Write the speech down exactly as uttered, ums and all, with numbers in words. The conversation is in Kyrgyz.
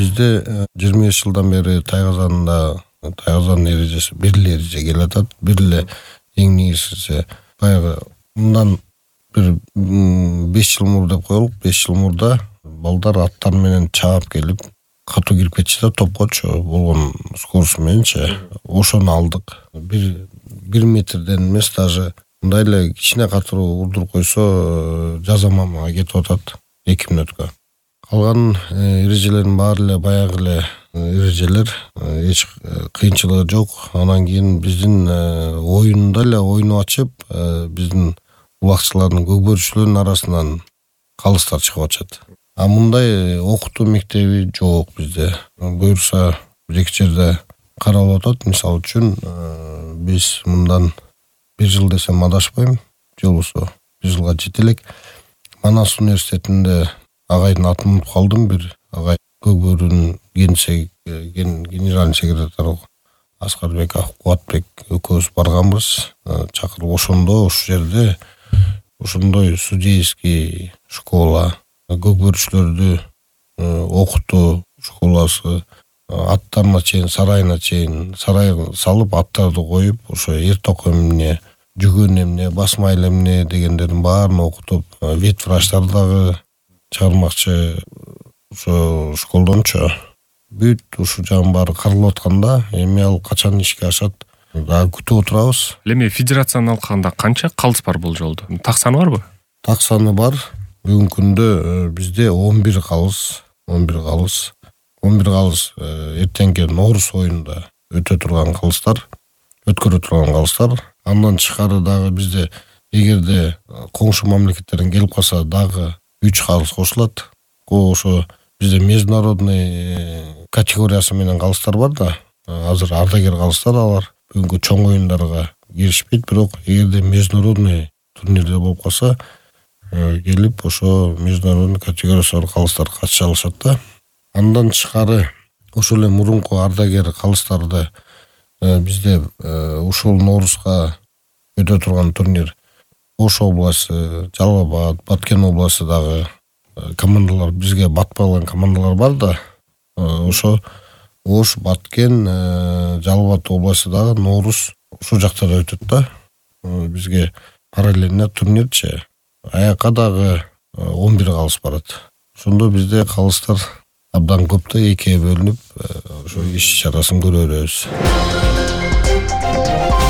бизде жыйырма беш жылдан бери Тайгазанда Тайгазан эрежеси бир эле эреже келатат. Бир эле эң негизгиси баягы мындан бир беш жыл мурда деп коелук, беш жыл мурда балдар аттар менен чаап келип катуу кирип кетчү да топкочу болгон скоросту мененчи. Ошону алдык. Бир бир метрден эмес, даже мындай эле кичине катуу урдуруп койсо жаза мамага кетип атат эки мүнөткө. Калган эрежелердин баары эле баягы эле эрежелер, эч кыйынчылыгы жок. Анан кийин биздин оюнда эле ойнуп ачып, биздин улакчылардын көкбөрүчүлөрдүн арасынан калыстар чыгып атышат. А мындай окутуу мектеби жок бизде. Буюрса бир эки жерде каралып атат. Мисалы үчүн биз мындан бир жыл десем адашпайм, же болбосо бир жылга жете элек Манас университетинде агайдын атын унутуп калдым. Бир агай көкбөрүнүн генеральный секретары Аскарбек Акбатбек экөөбүз барганбыз. Чакырып ошондо ошол жерде ошондой судейский школа, көкбөрүчүлөрдү окутуу школасы, аттарына чейин, сарайына чейин сарай салып, аттарды коюп, ошо эр ток эмне, жүгөн эмне, басмайыл эмне дегендердин баарын окутуп, вет врачтарды дагы чыгармакчы ошо школдончу. Бүт ушул жагын баары каралып атканда, эми ал качан ишке ашат дагы күтүп отурабыз. Эми федерацияны алганда канча калыс бар бул жолдо? Так саны барбы? Так саны бар. Бүгүнкү күндө бизде он бир калыс, он бир калыс. он бир калыс эртеңки Нооруз оюнда өтө турган калыстар, өткөрө турган калыстар. Андан тышкары дагы бизде эгерде коңшу мамлекеттерден келип калса дагы үч калыс кошулат. Ошо бизде международный категориясы менен калыстар бар да. Азыр ардагер калыстар алар бүгүнкү чоң оюндарга киришпейт, бирок эгерде международный турнирде болуп калса, келип ошо международный категориясы бар калыстар катыша алышат да. Андан тышкары ошол эле мурунку ардагер калыстарды бизде ушул Ноорузга өтө турган турнир Ош областы, Жалал Абад, Баткен областы дагы командалар бизге батпай калган командалар бар да. Ошо Ош, Баткен, Жалал Абад областы дагы Нооруз ушул жактарда өтөт да. Бизге параллельно турнирчи. Аяка дагы он бир калыс барат. Ошондо бизде калыстар абдан көп да, экиге бөлүнүп ошо иш чарасын көрө беребиз.